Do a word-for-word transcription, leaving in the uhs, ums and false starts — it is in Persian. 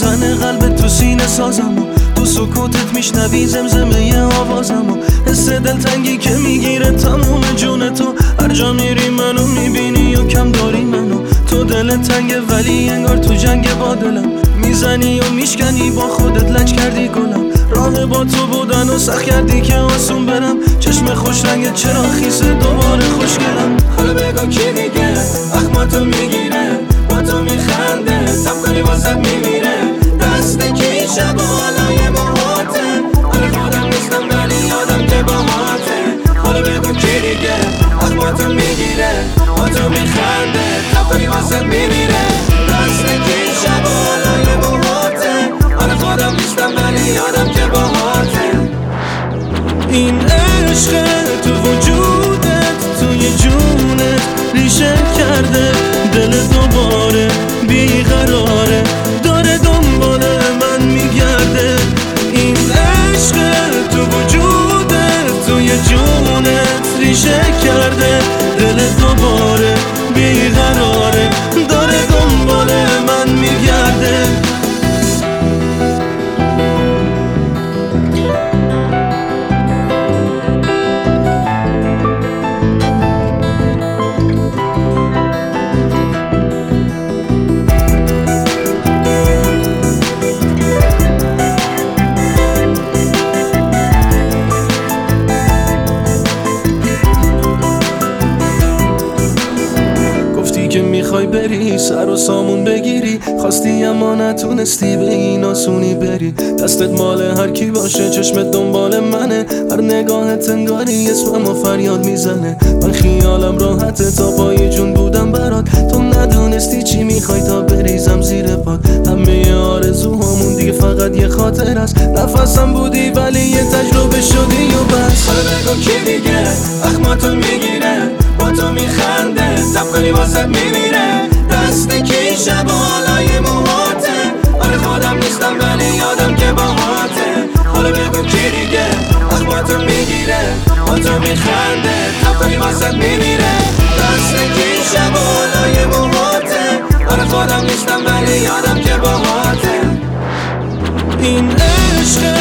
میزنه قلبت تو سینه سازمو، تو سکوتت میشنوی زمزمه آوازمو، حس دلتنگی که میگیره تموم جون تو، هر جا میری منو میبینی و کم داری منو، تو دلت تنگه ولی انگار تو جنگ با دلم، میزنی و میشکنی با خودت لج کردی گلم، راه با تو بودن و سخت کردی که آسون برم، چشم خوش رنگت چرا خیسه دوباره خوشگلم. حالا بگو کی دیگه اخماتو میگیره، با تو میخنده تب کنی واسد میمیره، دست کی شب و حالای موهاته، حالا خودم نیستم ولی یادم که با هاته. حالا بگو کی دیگه اخماتو میگیره، با تو میخنده تب کنی واسد میمیره، دست کی شب و حالای موهاته، حالا خودم نیستم ولی یادم که با هاته. این عشق تو وجودت توی جونت ریشه کرده، دل دوباره بیقراره داره دنبال من میگرده، این عشق تو وجودت توی جونت ریشه کرده، دل دوباره بیقراره داره دنبال من میگرده. که میخوای بری سر و سامون بگیری، خواستی اما نتونستی به این آسونی بری، دستت مال هر کی باشه چشمت دنبال منه، هر نگاهت انگاری اسمم و فریاد میزنه، من خیالم راحته تا پای جون بودم برات، تو ندونستی چی میخوای تا بریزم زیر پات، همه آرزوهامون دیگه فقط یه خاطر است، نفسم بودی ولی یه تجربه شدی و بس. حالا بگو کی دیگه اخماتو میگیره، با تو میخنده تب کنی واسد میمیره، دست کی شب و حالای موهاته، آره خودم نیستم ولی یادم که با هاته. حالا بگو کی دیگه اخماتو میگیره، با تو میخنده تب کنی واسد میمیره، دست کی شب و حالای موهاته، آره خودم نیستم ولی یادم که با هاته. این عشق